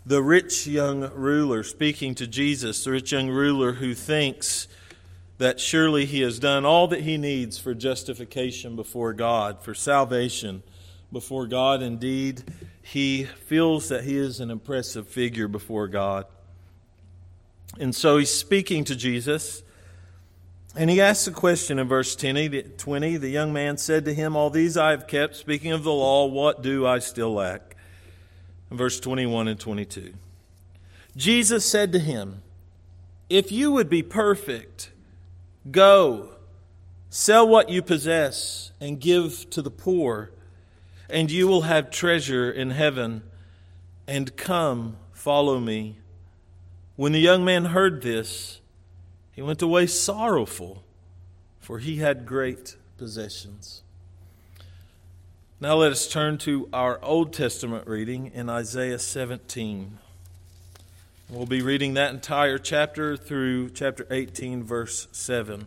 The rich young ruler speaking to Jesus, the rich young ruler who thinks that surely he has done all that he needs for justification before God, for salvation before God. Indeed, he feels that he is an impressive figure before God. And so he's speaking to Jesus, and he asks a question in verse 20. The young man said to him, "All these I have kept. Speaking of the law, what do I still lack?" In verse 21 and 22. Jesus said to him, "If you would be perfect, go, sell what you possess and give to the poor, and you will have treasure in heaven, and come, follow me." When the young man heard this, he went away sorrowful, for he had great possessions. Now let us turn to our Old Testament reading in Isaiah 17. We'll be reading that entire chapter through chapter 18, verse 7.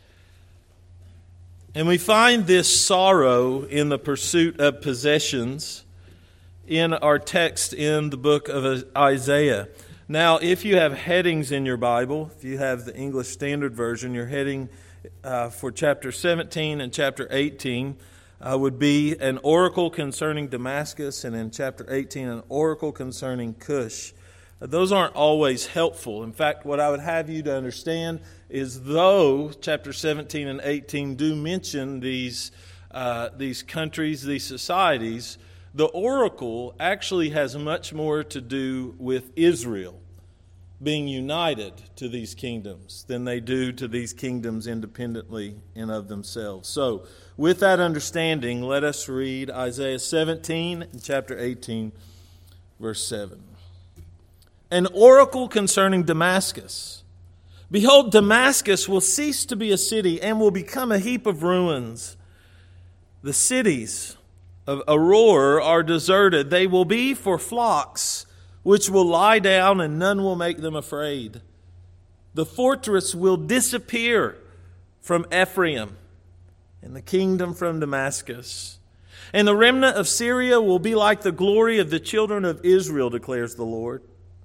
And we find this sorrow in the pursuit of possessions in our text in the book of Isaiah. Now, if you have headings in your Bible, if you have the English Standard Version, your heading for chapter 17 and chapter 18 would be an oracle concerning Damascus, and in chapter 18, an oracle concerning Cush. Those aren't always helpful. In fact, what I would have you to understand is though chapter 17 and 18 do mention these countries, these societies, the oracle actually has much more to do with Israel being united to these kingdoms than they do to these kingdoms independently and of themselves. So, with that understanding, let us read Isaiah 17 and chapter 18, verse 7. An oracle concerning Damascus. Behold, Damascus will cease to be a city and will become a heap of ruins. The cities of Aroer are deserted. They will be for flocks, which will lie down and none will make them afraid. The fortress will disappear from Ephraim and the kingdom from Damascus. And the remnant of Syria will be like the glory of the children of Israel, declares the Lord.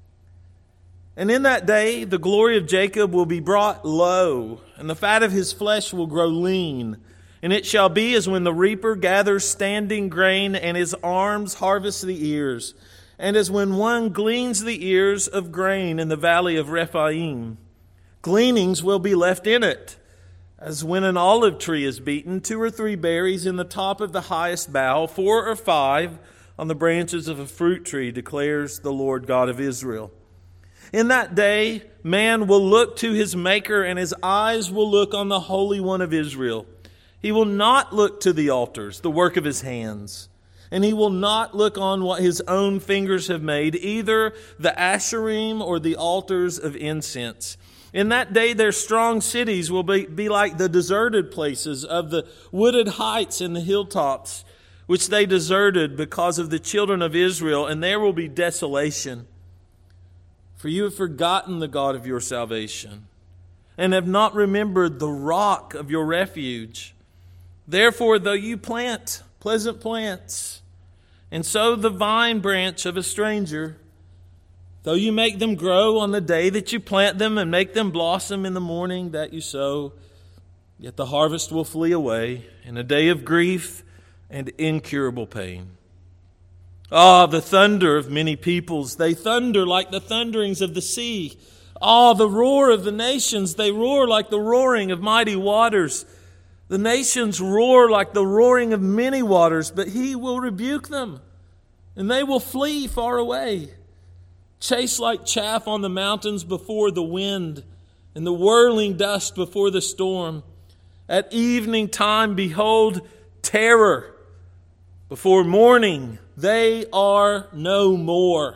And in that day, the glory of Jacob will be brought low, and the fat of his flesh will grow lean. And it shall be as when the reaper gathers standing grain, and his arms harvest the ears, and as when one gleans the ears of grain in the valley of Rephaim. Gleanings will be left in it, as when an olive tree is beaten, 2 or 3 berries in the top of the highest bough, 4 or 5 on the branches of a fruit tree, declares the Lord God of Israel. In that day, man will look to his Maker, and his eyes will look on the Holy One of Israel. He will not look to the altars, the work of his hands, and he will not look on what his own fingers have made, either the Asherim or the altars of incense. In that day, their strong cities will be like the deserted places of the wooded heights and the hilltops, which they deserted because of the children of Israel, and there will be desolation. For you have forgotten the God of your salvation, and have not remembered the rock of your refuge. Therefore, though you plant pleasant plants, and sow the vine branch of a stranger, though you make them grow on the day that you plant them, and make them blossom in the morning that you sow, yet the harvest will flee away in a day of grief and incurable pain. Ah, the thunder of many peoples, they thunder like the thunderings of the sea. Ah, the roar of the nations, they roar like the roaring of mighty waters. The nations roar like the roaring of many waters, but he will rebuke them, and they will flee far away. Chase like chaff on the mountains before the wind, and the whirling dust before the storm. At evening time, behold, terror. Before morning, they are no more.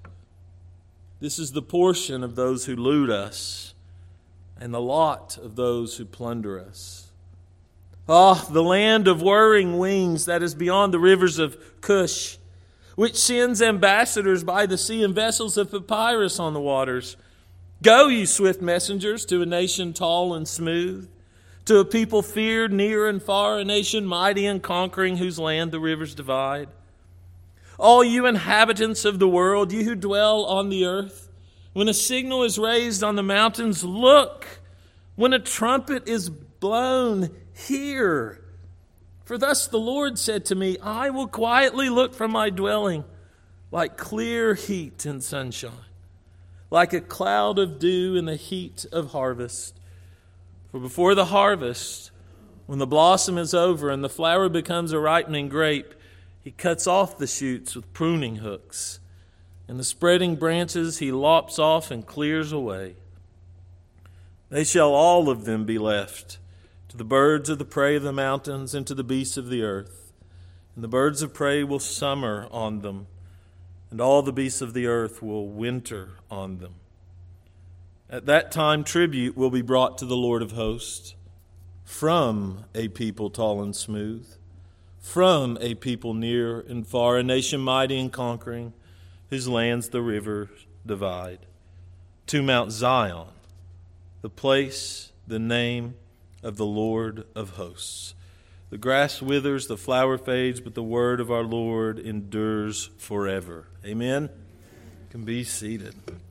This is the portion of those who loot us, and the lot of those who plunder us. Ah, the land of whirring wings that is beyond the rivers of Cush, which sends ambassadors by the sea and vessels of papyrus on the waters. Go, you swift messengers, to a nation tall and smooth, to a people feared near and far, a nation mighty and conquering, whose land the rivers divide. All you inhabitants of the world, you who dwell on the earth, when a signal is raised on the mountains, look. When a trumpet is blown, hear. For thus the Lord said to me, I will quietly look from my dwelling like clear heat and sunshine, like a cloud of dew in the heat of harvest. For before the harvest, when the blossom is over and the flower becomes a ripening grape, He cuts off the shoots with pruning hooks, and the spreading branches He lops off and clears away. They shall all of them be left to the birds of the prey of the mountains and to the beasts of the earth. And the birds of prey will summer on them, and all the beasts of the earth will winter on them. At that time tribute will be brought to the Lord of hosts from a people tall and smooth, from a people near and far, a nation mighty and conquering, whose lands the rivers divide, to Mount Zion, the place, the name of the Lord of hosts. The grass withers, the flower fades, but the word of our Lord endures forever. Amen? You can be seated.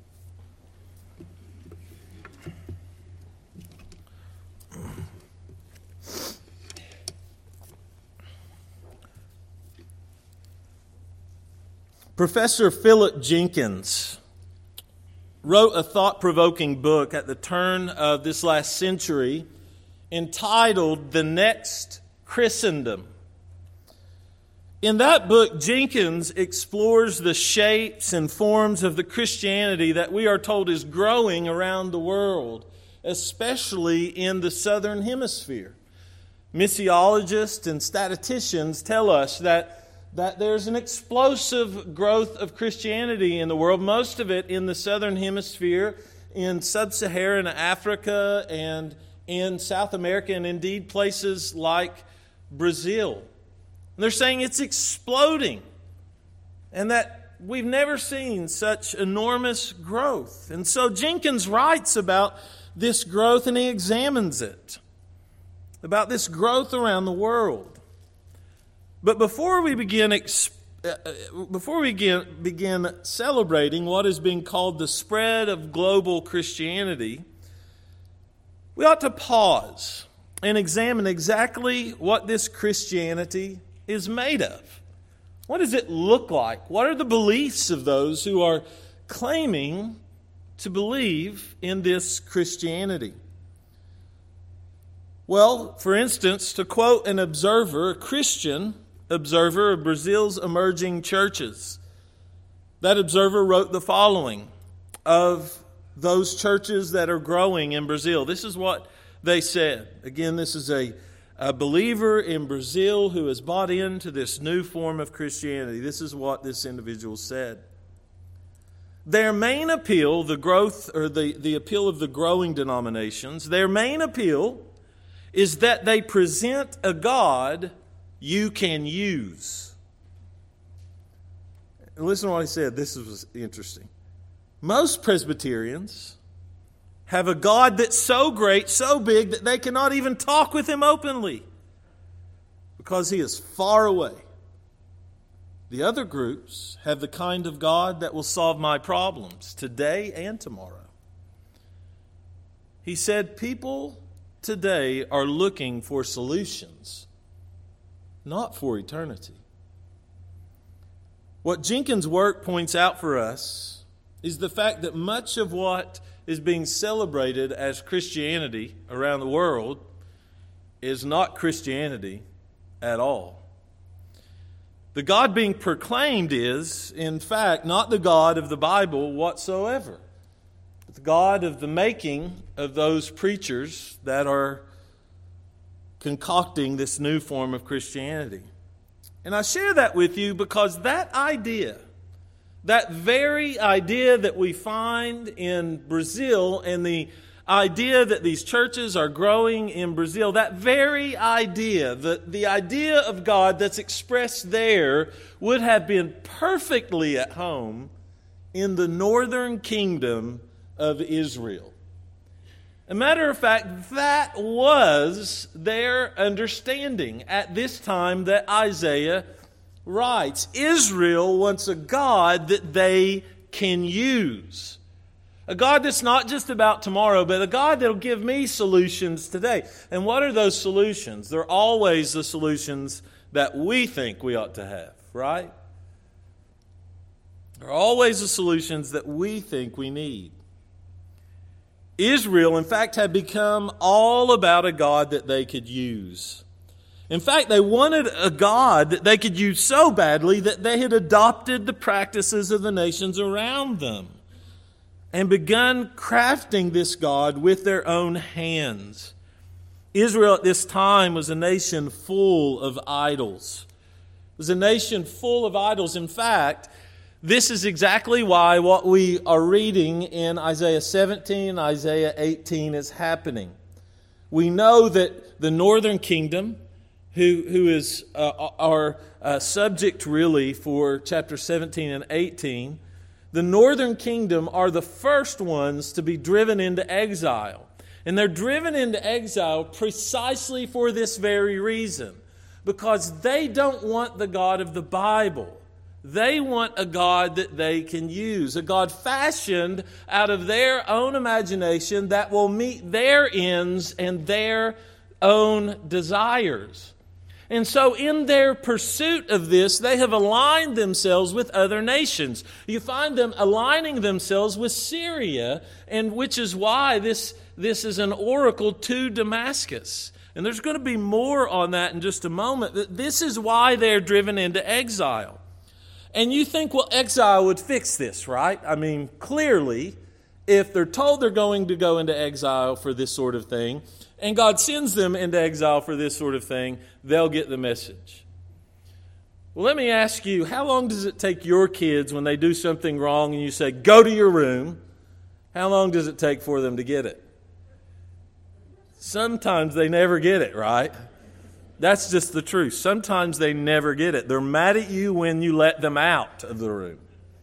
Professor Philip Jenkins wrote a thought-provoking book at the turn of this last century entitled The Next Christendom. In that book, Jenkins explores the shapes and forms of the Christianity that we are told is growing around the world, especially in the southern hemisphere. Missiologists and statisticians tell us that there's an explosive growth of Christianity in the world, most of it in the southern hemisphere, in sub-Saharan Africa and in South America, and indeed places like Brazil. And they're saying it's exploding and that we've never seen such enormous growth. And so Jenkins writes about this growth and he examines it, about this growth around the world. But before we begin celebrating what is being called the spread of global Christianity, we ought to pause and examine exactly what this Christianity is made of. What does it look like? What are the beliefs of those who are claiming to believe in this Christianity? Well, for instance, to quote an observer, a Christian observer of Brazil's emerging churches, that observer wrote the following of those churches that are growing in Brazil. This is what they said. Again, this is a believer in Brazil who has bought into this new form of Christianity. This is what this individual said. Their main appeal, the growth or the appeal of the growing denominations, their main appeal is that they present a God you can use. Listen to what he said. This was interesting. Most Presbyterians have a God that's so great, so big, that they cannot even talk with Him openly because He is far away. The other groups have the kind of God that will solve my problems today and tomorrow. He said people today are looking for solutions, not for eternity. What Jenkins' work points out for us is the fact that much of what is being celebrated as Christianity around the world is not Christianity at all. The God being proclaimed is, in fact, not the God of the Bible whatsoever, but the God of the making of those preachers that are concocting this new form of Christianity. And I share that with you because that idea, that very idea that we find in Brazil and the idea that these churches are growing in Brazil, that very idea, the idea of God that's expressed there would have been perfectly at home in the northern kingdom of Israel. As a matter of fact, that was their understanding at this time that Isaiah writes, Israel wants a God that they can use. A God that's not just about tomorrow, but a God that'll give me solutions today. And what are those solutions? They're always the solutions that we think we ought to have, right? They're always the solutions that we think we need. Israel, in fact, had become all about a God that they could use. In fact, they wanted a God that they could use so badly that they had adopted the practices of the nations around them and begun crafting this God with their own hands. Israel at this time was a nation full of idols. It was a nation full of idols. In fact, this is exactly why what we are reading in Isaiah 17 and Isaiah 18 is happening. We know that the northern kingdom, who is our subject really for chapter 17 and 18, the northern kingdom are the first ones to be driven into exile. And they're driven into exile precisely for this very reason. Because they don't want the God of the Bible. They want a God that they can use. A God fashioned out of their own imagination that will meet their ends and their own desires. And so in their pursuit of this, they have aligned themselves with other nations. You find them aligning themselves with Syria, and which is why this is an oracle to Damascus. And there's going to be more on that in just a moment. This is why they're driven into exile. And you think, well, exile would fix this, right? I mean, clearly, if they're told they're going to go into exile for this sort of thing, and God sends them into exile for this sort of thing, they'll get the message. Well, let me ask you, how long does it take your kids when they do something wrong and you say, go to your room? How long does it take for them to get it? Sometimes they never get it, right? That's just the truth. Sometimes they never get it. They're mad at you when you let them out of the room.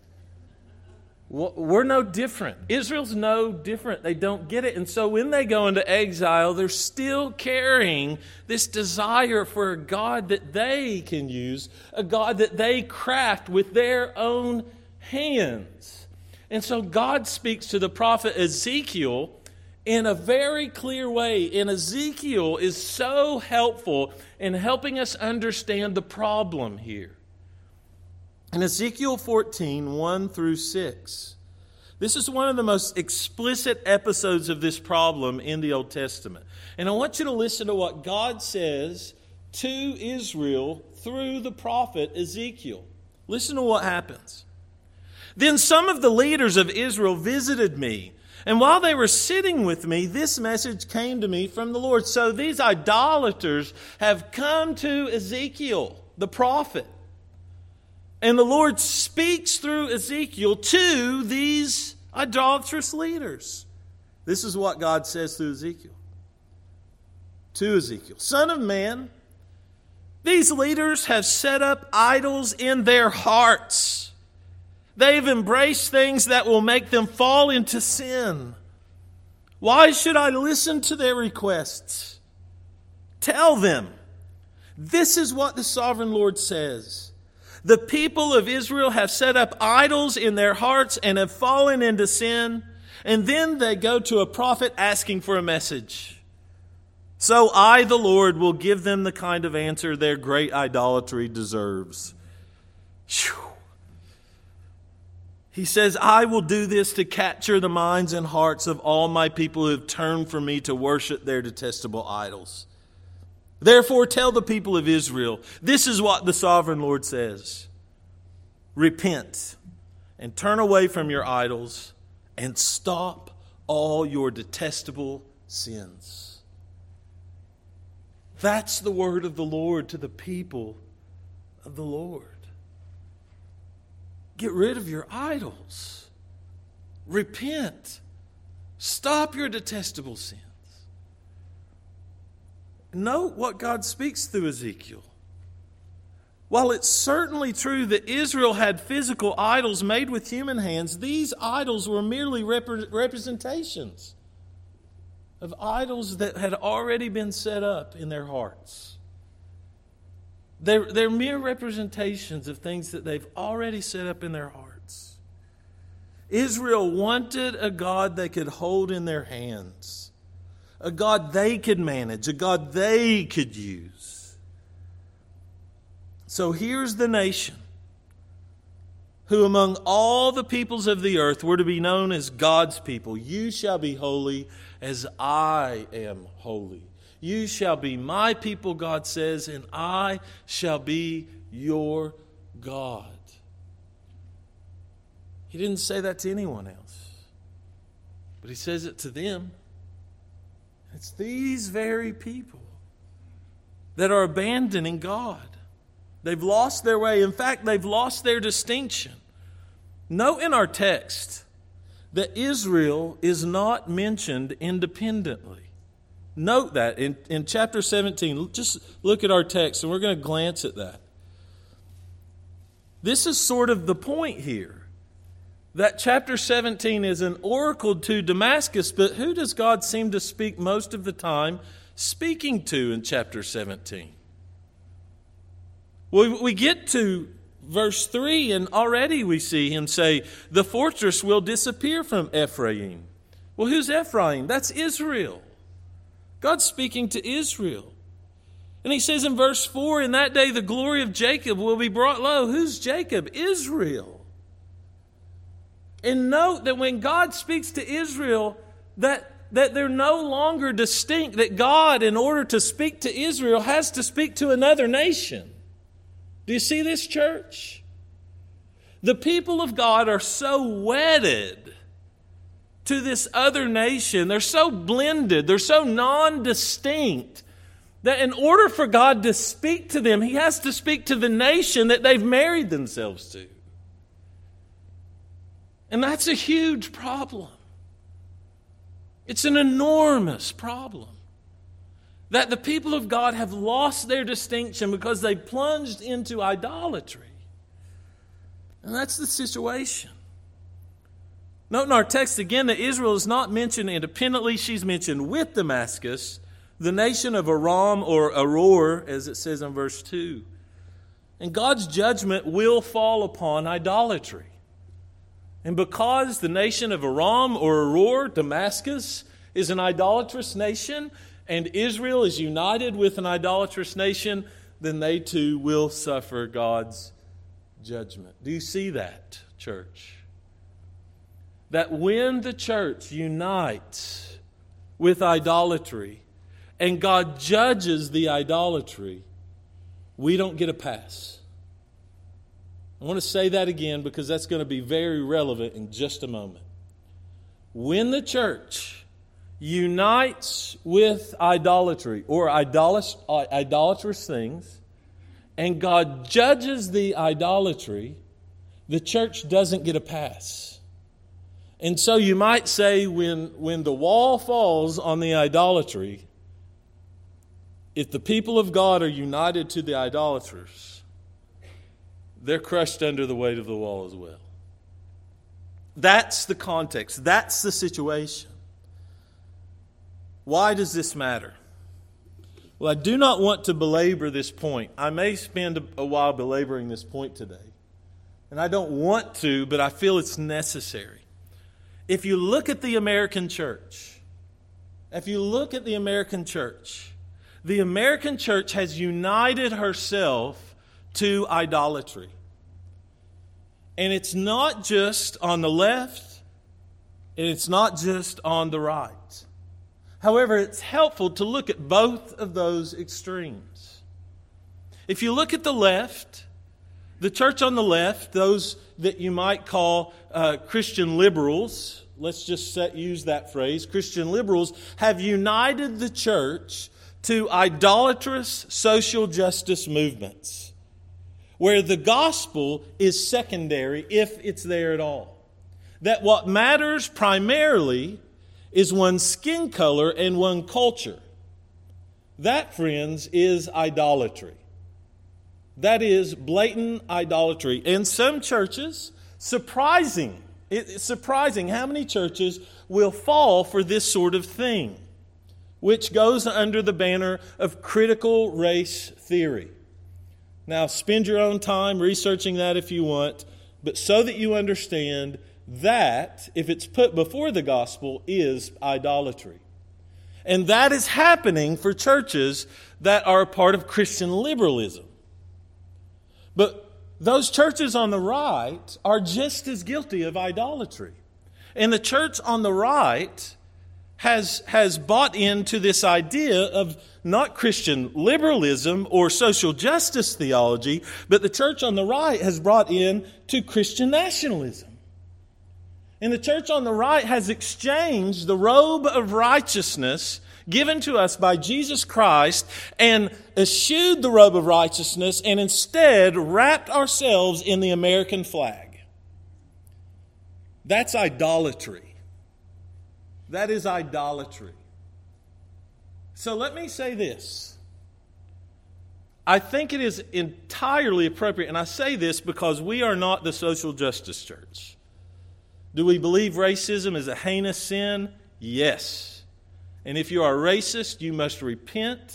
We're no different. Israel's no different. They don't get it. And so when they go into exile, they're still carrying this desire for a God that they can use, a God that they craft with their own hands. And so God speaks to the prophet Ezekiel in a very clear way. And Ezekiel is so helpful in helping us understand the problem here. In Ezekiel 14, 1 through 6, this is one of the most explicit episodes of this problem in the Old Testament. And I want you to listen to what God says to Israel through the prophet Ezekiel. Listen to what happens. Then some of the leaders of Israel visited me, and while they were sitting with me, this message came to me from the Lord. So these idolaters have come to Ezekiel, the prophet. And the Lord speaks through Ezekiel to these idolatrous leaders. This is what God says through Ezekiel. To Ezekiel, Son of man, these leaders have set up idols in their hearts. They've embraced things that will make them fall into sin. Why should I listen to their requests? Tell them, this is what the sovereign Lord says. The people of Israel have set up idols in their hearts and have fallen into sin. And then they go to a prophet asking for a message. So I, the Lord, will give them the kind of answer their great idolatry deserves. Whew. He says, I will do this to capture the minds and hearts of all my people who have turned from me to worship their detestable idols. Therefore, tell the people of Israel, this is what the sovereign Lord says. Repent and turn away from your idols and stop all your detestable sins. That's the word of the Lord to the people of the Lord. Get rid of your idols. Repent. Stop your detestable sins. Note what God speaks through Ezekiel. While it's certainly true that Israel had physical idols made with human hands, these idols were merely representations of idols that had already been set up in their hearts. They're mere representations of things that they've already set up in their hearts. Israel wanted a God they could hold in their hands, a God they could manage, a God they could use. So here's the nation who among all the peoples of the earth were to be known as God's people. You shall be holy as I am holy. You shall be my people, God says, and I shall be your God. He didn't say that to anyone else, but he says it to them. It's these very people that are abandoning God. They've lost their way. In fact, they've lost their distinction. Note in our text that Israel is not mentioned independently. Note that in chapter 17, just look at our text and we're going to glance at that. This is sort of the point here. That chapter 17 is an oracle to Damascus, but who does God seem to speak most of the time speaking to in chapter 17? Well, we get to verse 3 and already we see him say, the fortress will disappear from Ephraim. Well, who's Ephraim? That's Israel. God's speaking to Israel. And he says in verse 4, in that day the glory of Jacob will be brought low. Who's Jacob? Israel. And note that when God speaks to Israel, that they're no longer distinct, that God, in order to speak to Israel, has to speak to another nation. Do you see this, church? The people of God are so wedded to this other nation. They're so blended. They're so non-distinct that in order for God to speak to them, he has to speak to the nation that they've married themselves to. And that's a huge problem. It's an enormous problem. That the people of God have lost their distinction because they plunged into idolatry. And that's the situation. Note in our text again that Israel is not mentioned independently. She's mentioned with Damascus, the nation of Aram or Aror, as it says in verse 2. And God's judgment will fall upon idolatry. And because the nation of Aram or Aror, Damascus, is an idolatrous nation, and Israel is united with an idolatrous nation, then they too will suffer God's judgment. Do you see that, church? That when the church unites with idolatry and God judges the idolatry, we don't get a pass. I want to say that again because that's going to be very relevant in just a moment. When the church unites with idolatry or idolatrous things, and God judges the idolatry, the church doesn't get a pass. And so you might say when the wall falls on the idolatry, if the people of God are united to the idolaters, they're crushed under the weight of the wall as well. That's the context. That's the situation. Why does this matter? Well, I do not want to belabor this point. I may spend a while belaboring this point today. And I don't want to, but I feel it's necessary. If you look at the American church, the American church has united herself to idolatry. And it's not just on the left, and it's not just on the right. However, it's helpful to look at both of those extremes. If you look at the left, the church on the left, those that you might call Christian liberals, let's just use that phrase, Christian liberals, have united the church to idolatrous social justice movements, where the gospel is secondary if it's there at all. That what matters primarily is one's skin color and one culture. That, friends, is idolatry. That is blatant idolatry. And some churches, it's surprising how many churches will fall for this sort of thing, which goes under the banner of critical race theory. Now, spend your own time researching that if you want, but so that you understand that, if it's put before the gospel, is idolatry. And that is happening for churches that are a part of Christian liberalism. But those churches on the right are just as guilty of idolatry. And the church on the right has bought into this idea of not Christian liberalism or social justice theology, but the church on the right has brought in to Christian nationalism. And the church on the right has exchanged the robe of righteousness given to us by Jesus Christ and eschewed the robe of righteousness and instead wrapped ourselves in the American flag. That's idolatry. That is idolatry. So let me say this. I think it is entirely appropriate, and I say this because we are not the social justice church. Do we believe racism is a heinous sin? Yes. And if you are racist, you must repent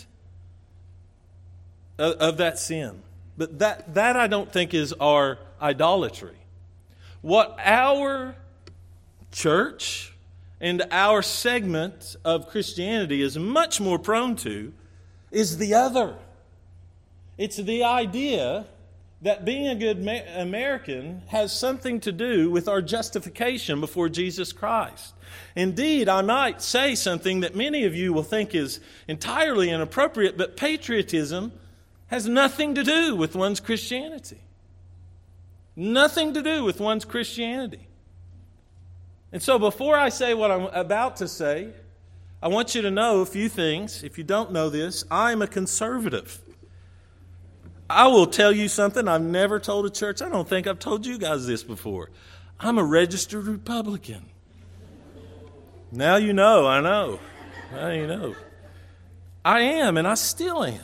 of that sin. But that I don't think is our idolatry. What our church and our segment of Christianity is much more prone to is the other. It's the idea that being a good American has something to do with our justification before Jesus Christ. Indeed, I might say something that many of you will think is entirely inappropriate, but patriotism has nothing to do with one's Christianity. Nothing to do with one's Christianity. And so before I say what I'm about to say, I want you to know a few things. If you don't know this, I'm a conservative. I will tell you something I've never told a church. I don't think I've told you guys this before. I'm a registered Republican. Now you know, I know. Now you know. I am, and I still am.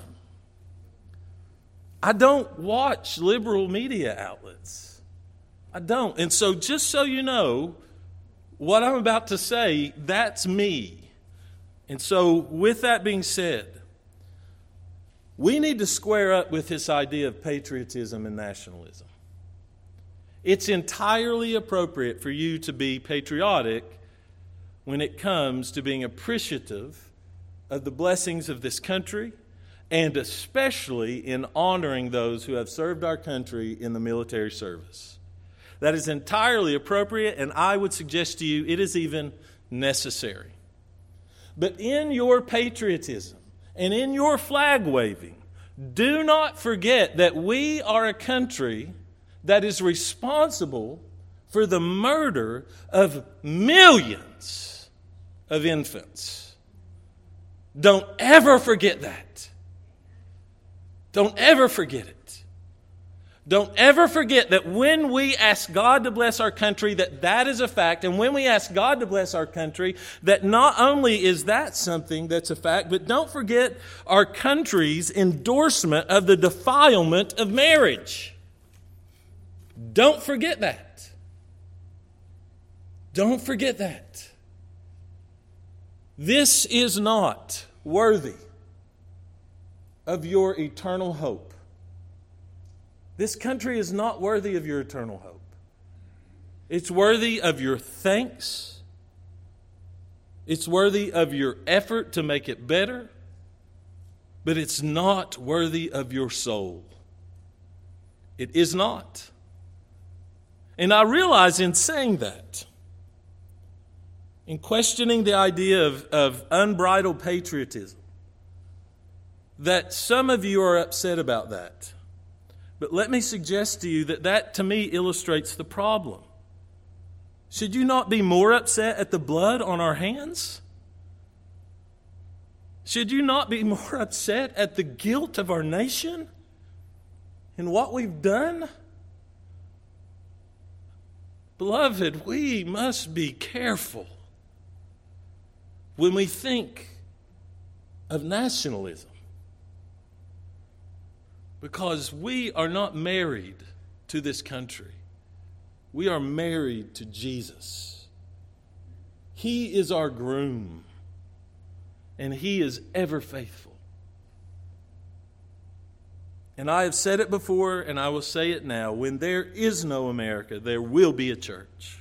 I don't watch liberal media outlets. I don't. And so just so you know, what I'm about to say, that's me. And so with that being said, we need to square up with this idea of patriotism and nationalism. It's entirely appropriate for you to be patriotic when it comes to being appreciative of the blessings of this country, and especially in honoring those who have served our country in the military service. That is entirely appropriate, and I would suggest to you it is even necessary. But in your patriotism and in your flag waving, do not forget that we are a country that is responsible for the murder of millions of infants. Don't ever forget that. Don't ever forget it. Don't ever forget that when we ask God to bless our country, that is a fact. And when we ask God to bless our country, that not only is that something that's a fact, but don't forget our country's endorsement of the defilement of marriage. Don't forget that. Don't forget that. This is not worthy of your eternal hope. This country is not worthy of your eternal hope. It's worthy of your thanks. It's worthy of your effort to make it better. But it's not worthy of your soul. It is not. And I realize in saying that, in questioning the idea of unbridled patriotism, that some of you are upset about that. But let me suggest to you that to me illustrates the problem. Should you not be more upset at the blood on our hands? Should you not be more upset at the guilt of our nation and what we've done? Beloved, we must be careful when we think of nationalism. Because we are not married to this country. We are married to Jesus. He is our groom, and He is ever faithful. And I have said it before, and I will say it now. When there is no America, there will be a church.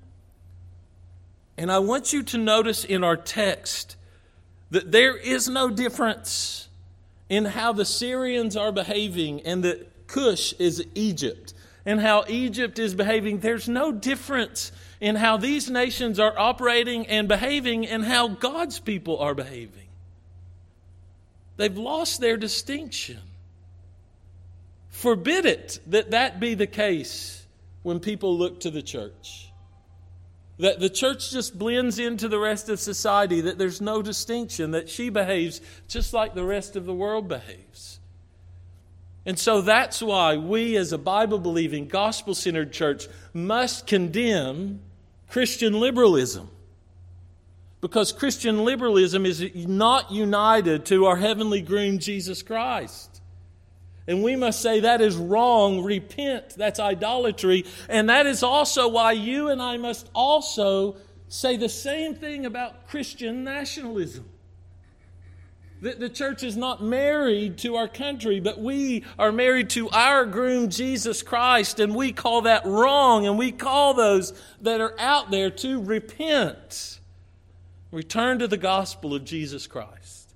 And I want you to notice in our text that there is no difference in how the Syrians are behaving and that Cush is Egypt and how Egypt is behaving. There's no difference in how these nations are operating and behaving and how God's people are behaving. They've lost their distinction. Forbid it that be the case when people look to the church. That the church just blends into the rest of society, that there's no distinction, that she behaves just like the rest of the world behaves. And so that's why we as a Bible-believing, gospel-centered church must condemn Christian liberalism. Because Christian liberalism is not united to our heavenly groom, Jesus Christ. And we must say that is wrong. Repent. That's idolatry. And that is also why you and I must also say the same thing about Christian nationalism. That the church is not married to our country, but we are married to our groom, Jesus Christ. And we call that wrong. And we call those that are out there to repent. Return to the gospel of Jesus Christ.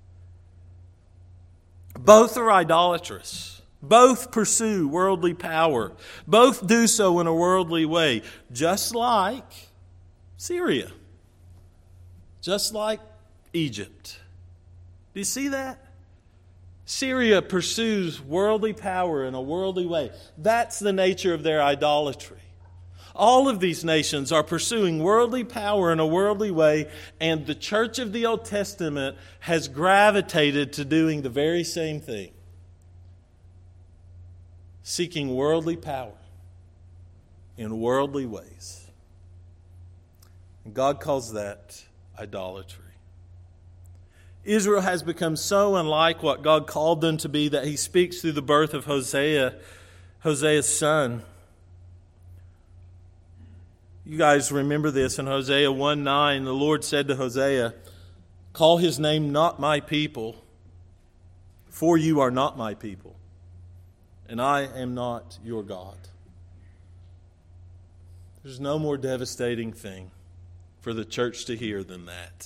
Both are idolatrous. Both pursue worldly power. Both do so in a worldly way, just like Syria, just like Egypt. Do you see that? Syria pursues worldly power in a worldly way. That's the nature of their idolatry. All of these nations are pursuing worldly power in a worldly way, and the church of the Old Testament has gravitated to doing the very same thing. Seeking worldly power in worldly ways. And God calls that idolatry. Israel has become so unlike what God called them to be that he speaks through the birth of Hosea, Hosea's son. You guys remember this in Hosea 1:9. The Lord said to Hosea, "Call his name not my people, for you are not my people, and I am not your God." There's no more devastating thing for the church to hear than that.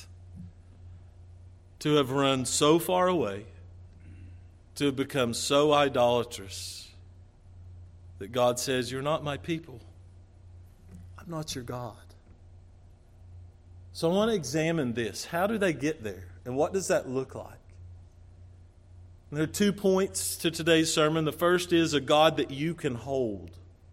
To have run so far away, to have become so idolatrous, that God says, "You're not my people. I'm not your God." So I want to examine this. How do they get there? And what does that look like? And there are 2 points to today's sermon. The first is a God that you can hold.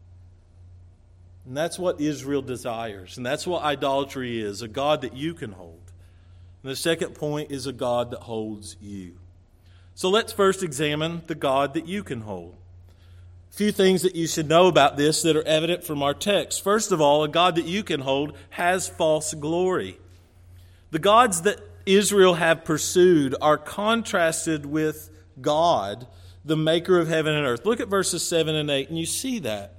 And that's what Israel desires. And that's what idolatry is, a God that you can hold. And the second point is a God that holds you. So let's first examine the God that you can hold. A few things that you should know about this that are evident from our text. First of all, a God that you can hold has false glory. The gods that Israel have pursued are contrasted with God, the maker of heaven and earth. Look at verses 7 and 8, and you see that.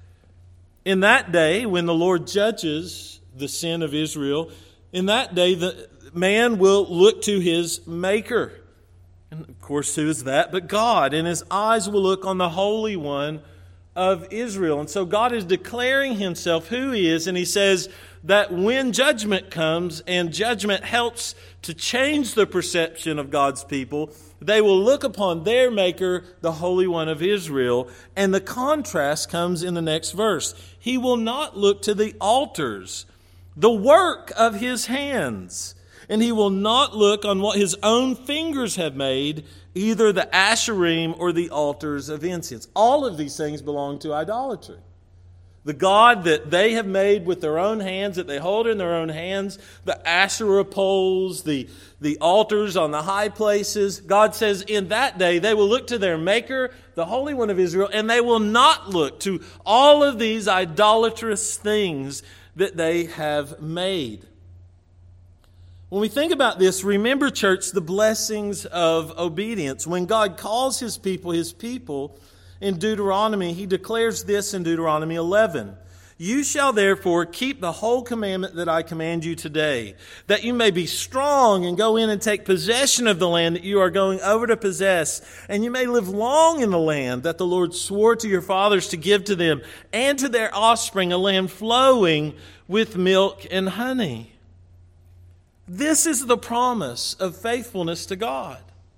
In that day, when the Lord judges the sin of Israel, in that day the man will look to his maker. And of course, who is that but God? And his eyes will look on the Holy One of Israel. And so God is declaring himself who he is, and he says that when judgment comes, and judgment helps to change the perception of God's people, they will look upon their Maker, the Holy One of Israel. And the contrast comes in the next verse. He will not look to the altars, the work of his hands. And he will not look on what his own fingers have made, either the Asherim or the altars of incense. All of these things belong to idolatry. The God that they have made with their own hands, that they hold in their own hands, the Asherah poles, the altars on the high places. God says in that day they will look to their Maker, the Holy One of Israel, and they will not look to all of these idolatrous things that they have made. When we think about this, remember, church, the blessings of obedience. When God calls his people in Deuteronomy, he declares this in Deuteronomy 11. You shall therefore keep the whole commandment that I command you today, that you may be strong and go in and take possession of the land that you are going over to possess, and you may live long in the land that the Lord swore to your fathers to give to them and to their offspring, a land flowing with milk and honey. This is the promise of faithfulness to God.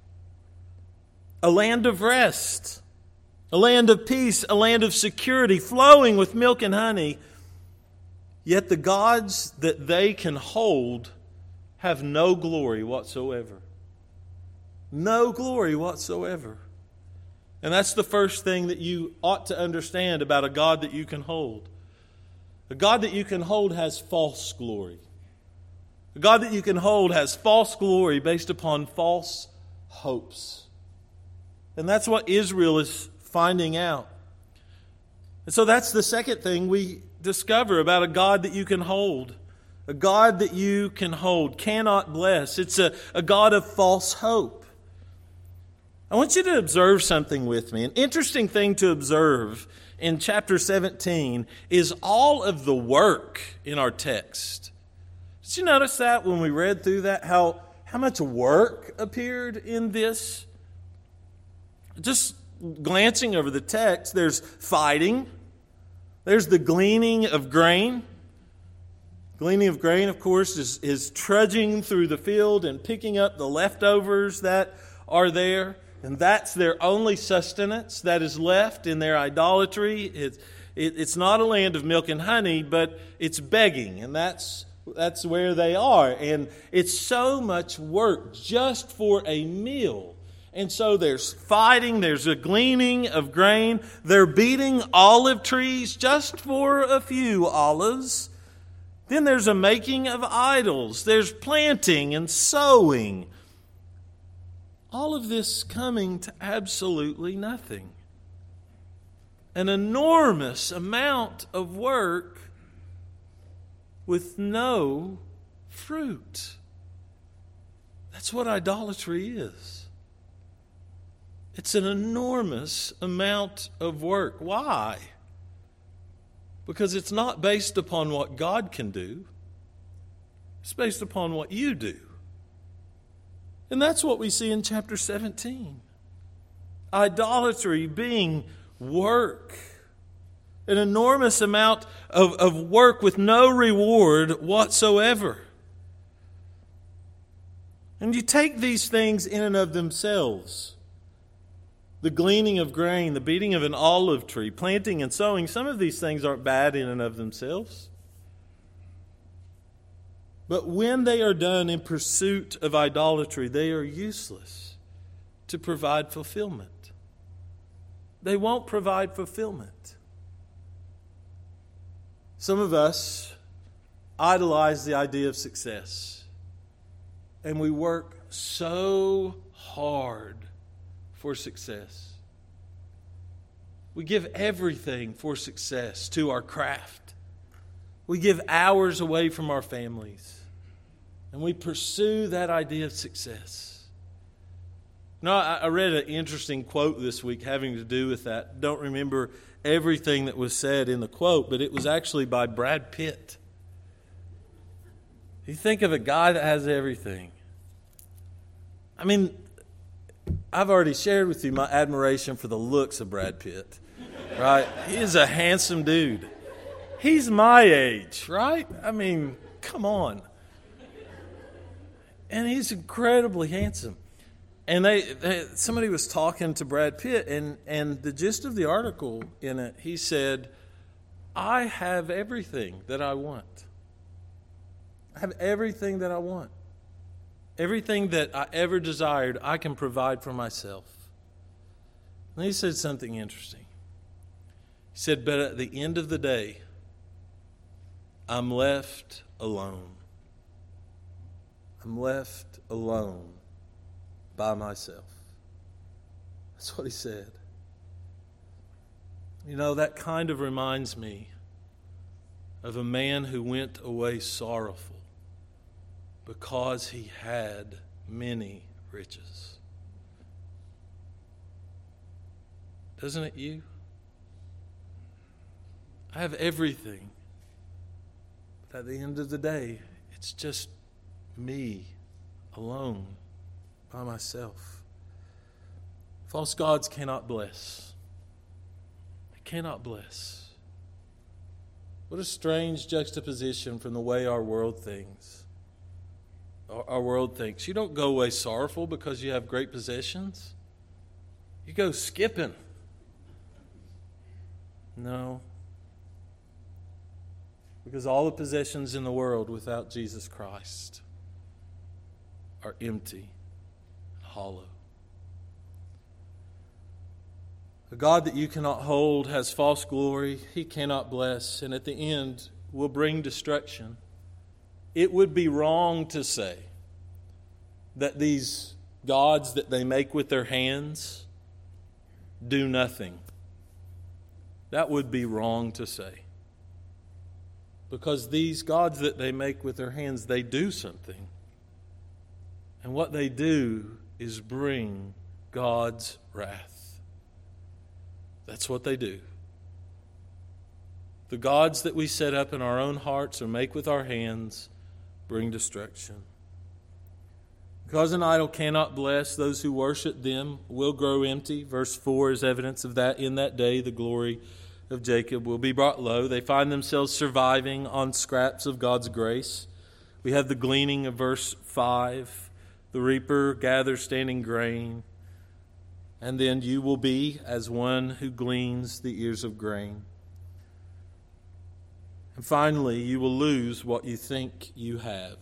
A land of rest, a land of peace, a land of security, flowing with milk and honey. Yet the gods that they can hold have no glory whatsoever. No glory whatsoever. And that's the first thing that you ought to understand about a God that you can hold. A God that you can hold has false glory. A God that you can hold has false glory based upon false hopes. And that's what Israel is finding out. And so that's the second thing we discover about a God that you can hold. A God that you can hold, cannot bless. It's a God of false hope. I want you to observe something with me. An interesting thing to observe in chapter 17 is all of the work in our text. Did you notice that when we read through that, how much work appeared in this? Just glancing over the text, there's fighting. There's the gleaning of grain. Gleaning of grain, of course, is trudging through the field and picking up the leftovers that are there. And that's their only sustenance that is left in their idolatry. It's not a land of milk and honey, but it's begging. And that's where they are. And it's so much work just for a meal. And so there's fighting, there's a gleaning of grain. They're beating olive trees just for a few olives. Then there's a making of idols. There's planting and sowing. All of this coming to absolutely nothing. An enormous amount of work with no fruit. That's what idolatry is. It's an enormous amount of work. Why? Because it's not based upon what God can do. It's based upon what you do. And that's what we see in chapter 17. Idolatry being work. An enormous amount of work with no reward whatsoever. And you take these things in and of themselves. The gleaning of grain, the beating of an olive tree, planting and sowing, some of these things aren't bad in and of themselves. But when they are done in pursuit of idolatry, they are useless to provide fulfillment. They won't provide fulfillment. Some of us idolize the idea of success. And we work so hard for success. We give everything for success to our craft. We give hours away from our families. And we pursue that idea of success. Now, I read an interesting quote this week having to do with that. Don't remember everything that was said in the quote, but it was actually by Brad Pitt. You think of a guy that has everything. I mean, I've already shared with you my admiration for the looks of Brad Pitt, right? He is a handsome dude. He's my age, right? I mean, come on. And he's incredibly handsome. And somebody was talking to Brad Pitt, and the gist of the article in it, he said, I have everything that I want. I have everything that I want. Everything that I ever desired, I can provide for myself. And he said something interesting. He said, but at the end of the day, I'm left alone. I'm left alone by myself. That's what he said. You know, that kind of reminds me of a man who went away sorrowful because he had many riches. Doesn't it you? I have everything At the end of the day, it's just me alone by myself. False gods cannot bless. They cannot bless. What a strange juxtaposition from the way our world thinks. Our world thinks you don't go away sorrowful because you have great possessions. You go skipping. No. Because all the possessions in the world without Jesus Christ are empty and hollow. A God that you cannot hold has false glory. He cannot bless, and at the end will bring destruction. It would be wrong to say that these gods that they make with their hands do nothing. That would be wrong to say. Because these gods that they make with their hands, they do something. And what they do is bring God's wrath. That's what they do. The gods that we set up in our own hearts or make with our hands bring destruction. Because an idol cannot bless, those who worship them will grow empty. Verse 4 is evidence of that. In that day, the glory of Jacob will be brought low. They find themselves surviving on scraps of God's grace. We have the gleaning of verse 5. The reaper gathers standing grain. And then you will be as one who gleans the ears of grain. And finally, you will lose what you think you have.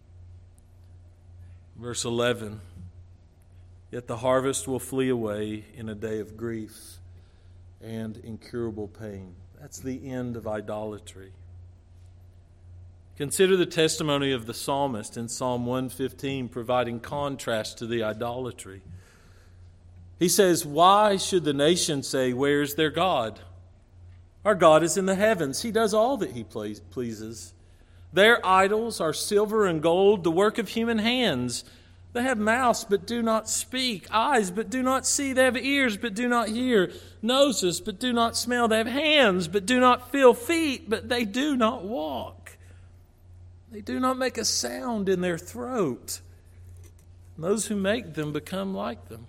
Verse 11, yet the harvest will flee away in a day of grief and incurable pain. That's the end of idolatry. Consider the testimony of the psalmist in Psalm 115, providing contrast to the idolatry. He says, why should the nation say, where is their God? Our God is in the heavens. He does all that He pleases. Their idols are silver and gold, the work of human hands. They have mouths but do not speak, eyes but do not see. They have ears but do not hear, noses but do not smell. They have hands but do not feel, feet but they do not walk. They do not make a sound in their throat. And those who make them become like them.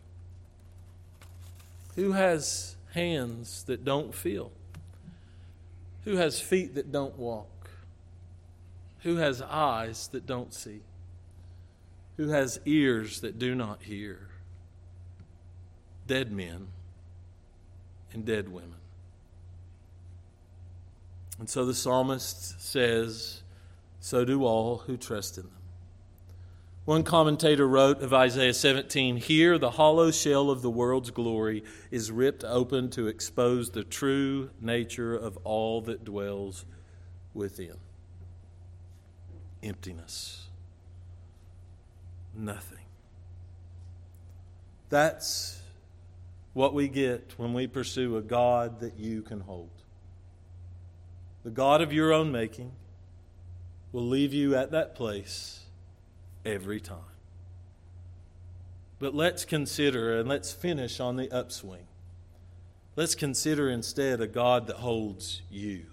Who has hands that don't feel? Who has feet that don't walk? Who has eyes that don't see? Who has ears that do not hear? Dead men and dead women. And so the psalmist says, so do all who trust in them. One commentator wrote of Isaiah 17, here the hollow shell of the world's glory is ripped open to expose the true nature of all that dwells within. Emptiness. Nothing. That's what we get when we pursue a God that you can hold. The God of your own making will leave you at that place every time. But let's consider, and let's finish on the upswing. Let's consider instead a God that holds you.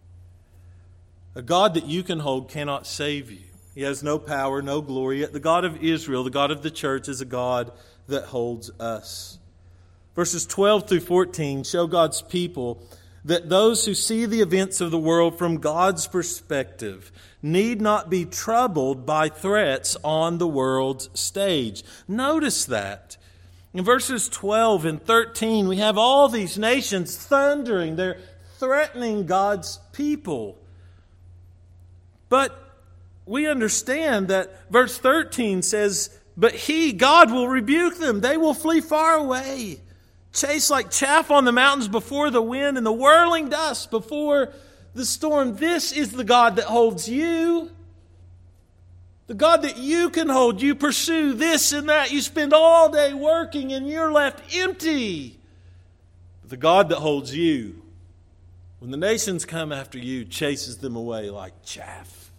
A God that you can hold cannot save you. He has no power, no glory. Yet the God of Israel, the God of the church, is a God that holds us. Verses 12 through 14 show God's people that those who see the events of the world from God's perspective need not be troubled by threats on the world's stage. Notice that. In verses 12 and 13, we have all these nations thundering. They're threatening God's people. But we understand that verse 13 says, but He, God, will rebuke them. They will flee far away. Chased like chaff on the mountains before the wind and the whirling dust before the storm. This is the God that holds you. The God that you can hold. You pursue this and that. You spend all day working and you're left empty. But the God that holds you, when the nations come after you, chases them away like chaff.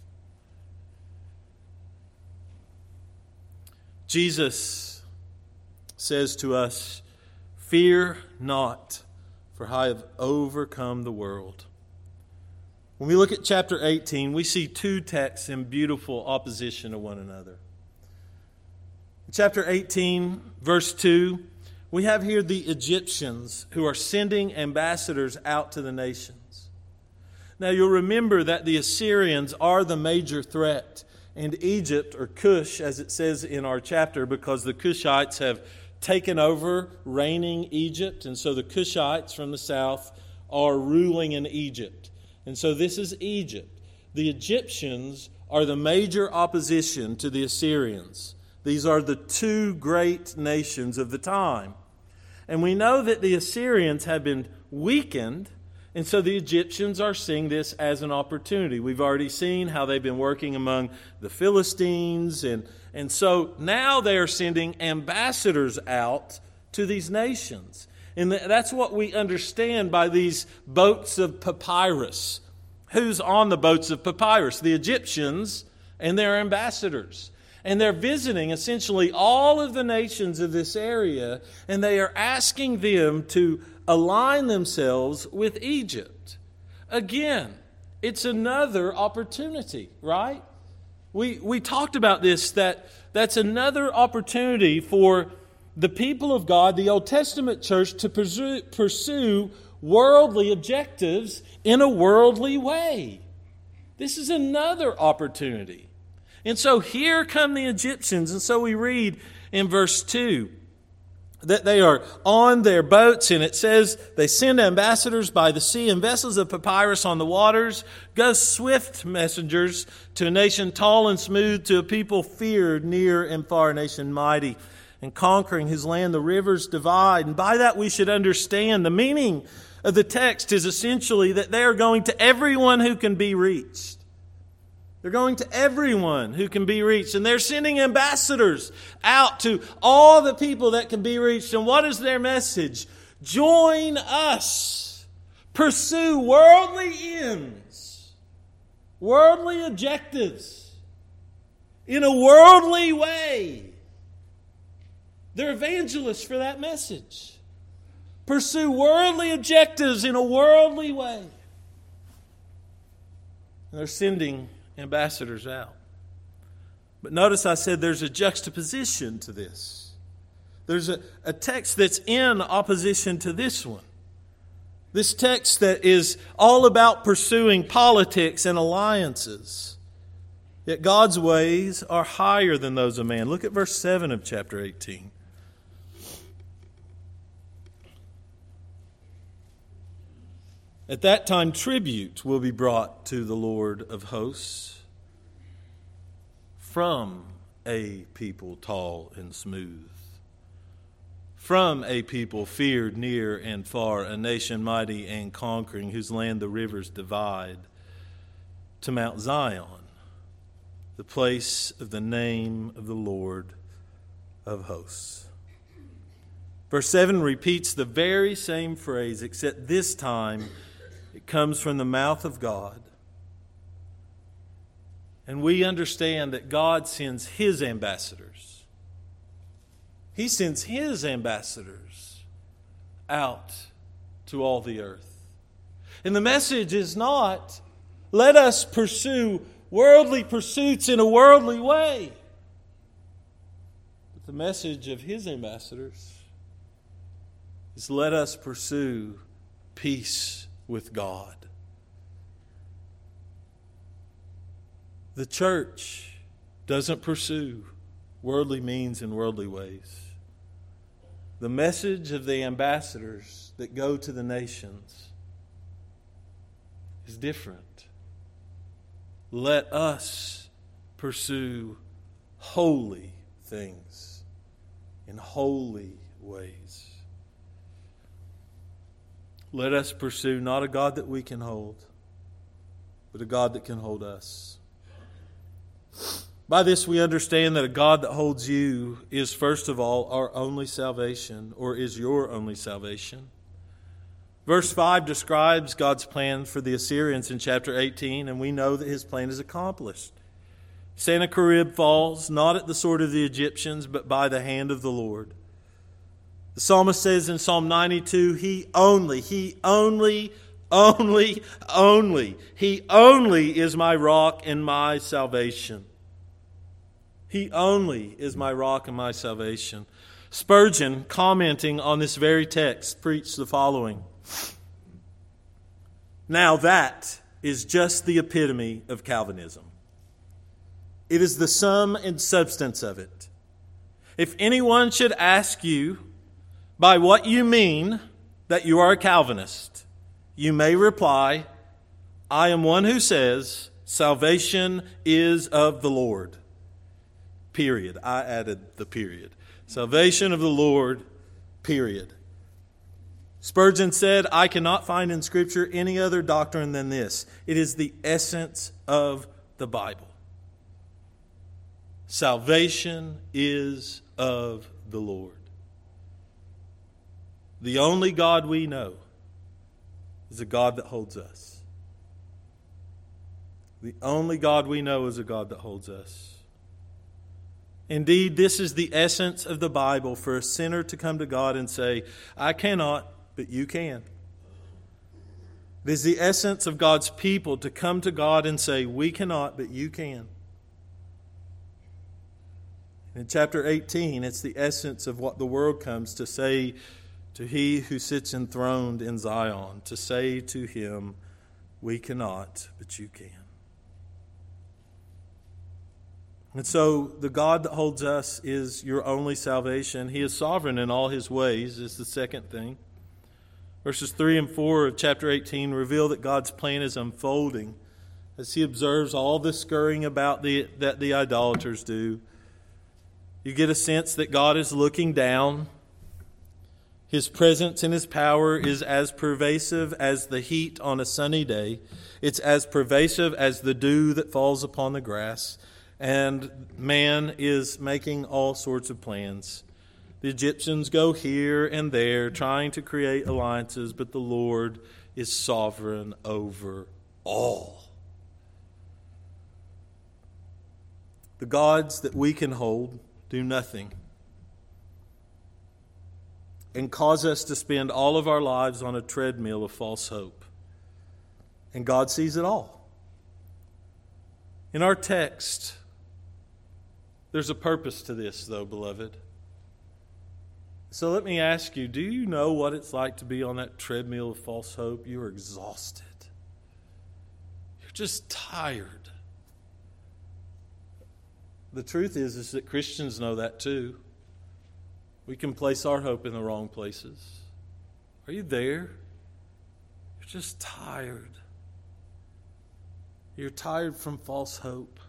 Jesus says to us, fear not, for I have overcome the world. When we look at chapter 18, we see two texts in beautiful opposition to one another. In chapter 18, verse 2, we have here the Egyptians who are sending ambassadors out to the nations. Now you'll remember that the Assyrians are the major threat, and Egypt, or Cush as it says in our chapter, because the Cushites have taken over reigning Egypt, and so the Cushites from the south are ruling in Egypt. And so this is Egypt. The Egyptians are the major opposition to the Assyrians. These are the two great nations of the time. And we know that the Assyrians have been weakened, and so the Egyptians are seeing this as an opportunity. We've already seen how they've been working among the Philistines, and so now they are sending ambassadors out to these nations. And that's what we understand by these boats of papyrus. Who's on the boats of papyrus? The Egyptians and their ambassadors. And they're visiting essentially all of the nations of this area, and they are asking them to align themselves with Egypt. Again, it's another opportunity, right? We talked about this, that's another opportunity for the people of God, the Old Testament church, to pursue worldly objectives in a worldly way. This is another opportunity. And so here come the Egyptians, and so we read in verse 2 that they are on their boats, and it says they send ambassadors by the sea and vessels of papyrus on the waters, go swift messengers to a nation tall and smooth, to a people feared near and far, a nation mighty and conquering, whose land the rivers divide. And by that we should understand the meaning of the text is essentially that they are going to everyone who can be reached. They're going to everyone who can be reached. And they're sending ambassadors out to all the people that can be reached. And what is their message? Join us. Pursue worldly ends, worldly objectives in a worldly way. They're evangelists for that message. Pursue worldly objectives in a worldly way. And they're sending ambassadors out. But notice I said there's a juxtaposition to this. There's a text that's in opposition to this one. This text that is all about pursuing politics and alliances. Yet God's ways are higher than those of man. Look at verse 7 of chapter 18. At that time, tribute will be brought to the Lord of hosts from a people tall and smooth, from a people feared near and far, a nation mighty and conquering, whose land the rivers divide, to Mount Zion, the place of the name of the Lord of hosts. Verse 7 repeats the very same phrase, except this time it comes from the mouth of God. And we understand that God sends His ambassadors. He sends His ambassadors out to all the earth. And the message is not, let us pursue worldly pursuits in a worldly way. But the message of His ambassadors is, let us pursue peace with God. The church doesn't pursue worldly means and worldly ways. The message of the ambassadors that go to the nations is different. Let us pursue holy things in holy ways. Let us pursue not a God that we can hold, but a God that can hold us. By this we understand that a God that holds you is first of all our only salvation, or is your only salvation. Verse 5 describes God's plan for the Assyrians in chapter 18, and we know that His plan is accomplished. Sennacherib falls, not at the sword of the Egyptians, but by the hand of the Lord. The psalmist says in Psalm 92, He only Only. He only is my rock and my salvation. He only is my rock and my salvation. Spurgeon, commenting on this very text, preached the following. Now that is just the epitome of Calvinism. It is the sum and substance of it. If anyone should ask you by what you mean that you are a Calvinist, you may reply, I am one who says salvation is of the Lord. Period. I added the period. Salvation of the Lord, period. Spurgeon said, I cannot find in Scripture any other doctrine than this. It is the essence of the Bible. Salvation is of the Lord. The only God we know is a God that holds us. The only God we know is a God that holds us. Indeed, this is the essence of the Bible, for a sinner to come to God and say, I cannot, but you can. It is the essence of God's people to come to God and say, we cannot, but you can. In chapter 18, it's the essence of what the world comes to say to He who sits enthroned in Zion, to say to Him, we cannot, but you can. And so the God that holds us is your only salvation. He is sovereign in all His ways, is the second thing. Verses 3 and 4 of chapter 18 reveal that God's plan is unfolding as He observes all the scurrying about that the idolaters do. You get a sense that God is looking down. His presence and His power is as pervasive as the heat on a sunny day. It's as pervasive as the dew that falls upon the grass. And man is making all sorts of plans. The Egyptians go here and there trying to create alliances, but the Lord is sovereign over all. The gods that we can hold do nothing and cause us to spend all of our lives on a treadmill of false hope. And God sees it all. In our text, there's a purpose to this, though, beloved. So let me ask you, do you know what it's like to be on that treadmill of false hope? You are exhausted. You're just tired. The truth is that Christians know that too. We can place our hope in the wrong places. Are you there? You're just tired. You're tired from false hope.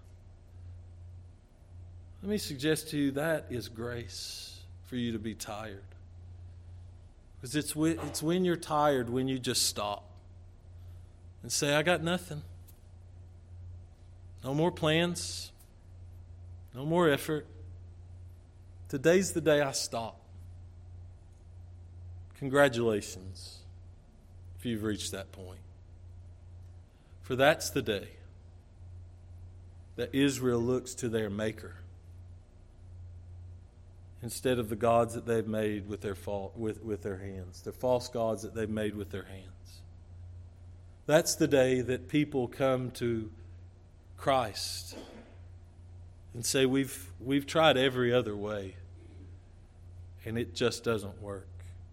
Let me suggest to you that is grace for you to be tired. Because it's when you're tired when you just stop and say, I got nothing. No more plans. No more effort. Today's the day I stop. Congratulations if you've reached that point. For that's the day that Israel looks to their Maker instead of the gods that they've made with their hands, the false gods that they've made with their hands. That's the day that people come to Christ and say, we've tried every other way, and it just doesn't work.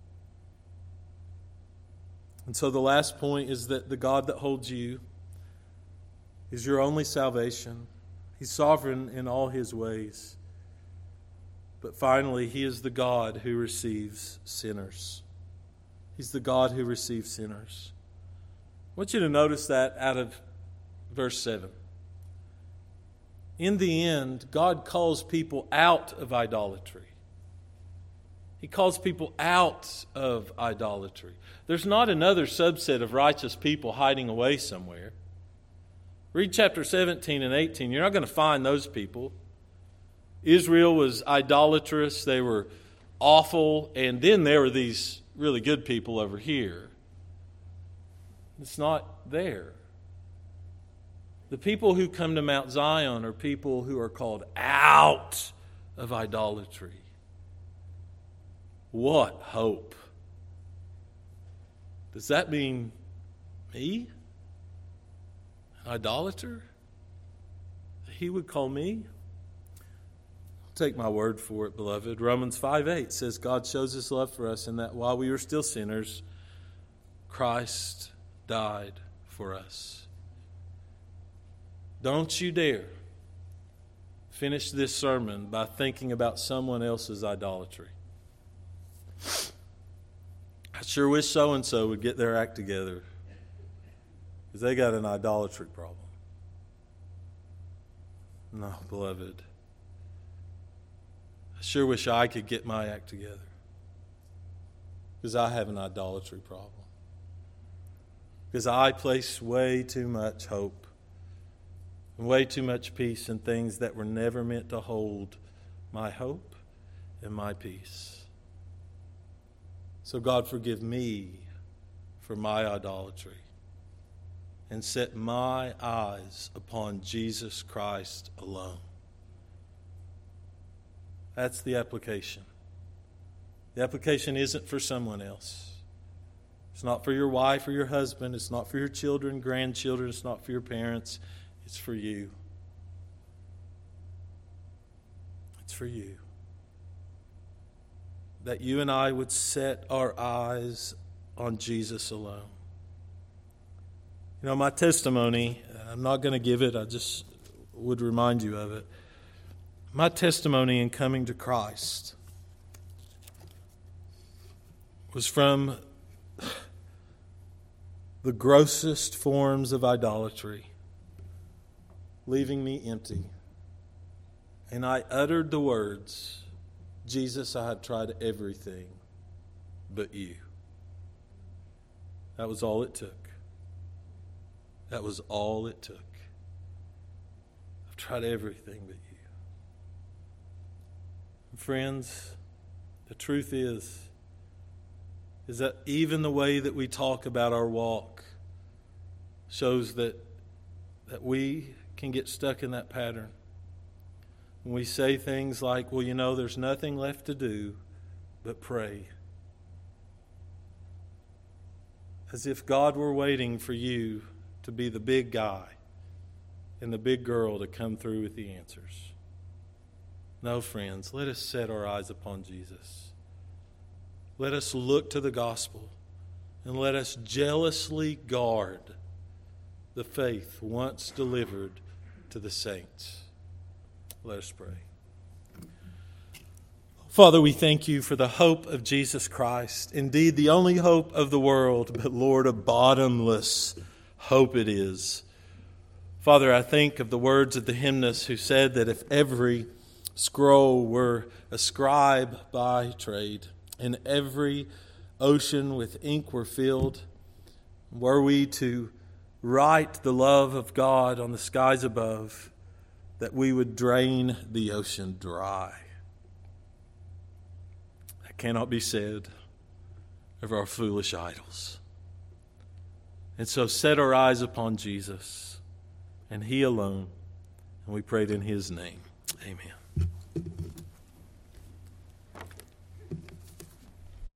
And so the last point is that the God that holds you is your only salvation. He's sovereign in all His ways. But finally, He is the God who receives sinners. He's the God who receives sinners. I want you to notice that out of verse 7. In the end, God calls people out of idolatry. He calls people out of idolatry. There's not another subset of righteous people hiding away somewhere. Read chapter 17 and 18. You're not going to find those people. Israel was idolatrous. They were awful. And then there were these really good people over here. It's not there. The people who come to Mount Zion are people who are called out of idolatry. What hope! Does that mean Me? An idolater? He would call me? Take my word for it, beloved. Romans 5:8 says God shows his love for us in that while we were still sinners, Christ died for us. Don't you dare finish this sermon by thinking about someone else's idolatry. I sure wish so-and-so would get their act together, because they got an idolatry problem. No, beloved. I sure wish I could get my act together, because I have an idolatry problem. Because I place way too much hope and way too much peace in things that were never meant to hold my hope and my peace. So God, forgive me for my idolatry and set my eyes upon Jesus Christ alone. That's the application. The application isn't for someone else. It's not for your wife or your husband. It's not for your children, grandchildren. It's not for your parents. It's for you. It's for you. That you and I would set our eyes on Jesus alone. You know, my testimony, I'm not going to give it. I just would remind you of it. My testimony in coming to Christ was from the grossest forms of idolatry, leaving me empty. And I uttered the words, Jesus, I have tried everything but you. That was all it took. That was all it took. I've tried everything but you. Friends, the truth is that even the way that we talk about our walk shows that we can get stuck in that pattern. When we say things like, well, you know, there's nothing left to do but pray. As if God were waiting for you to be the big guy and the big girl to come through with the answers. No, friends, let us set our eyes upon Jesus. Let us look to the gospel, and let us jealously guard the faith once delivered to the saints. Let us pray. Father, we thank you for the hope of Jesus Christ. Indeed, the only hope of the world, but Lord, a bottomless hope it is. Father, I think of the words of the hymnist who said that if every scroll were a scribe by trade, and every ocean with ink were filled, were we to write the love of God on the skies above, that we would drain the ocean dry. That cannot be said of our foolish idols. And so set our eyes upon Jesus and He alone, and we prayed in His name. Amen.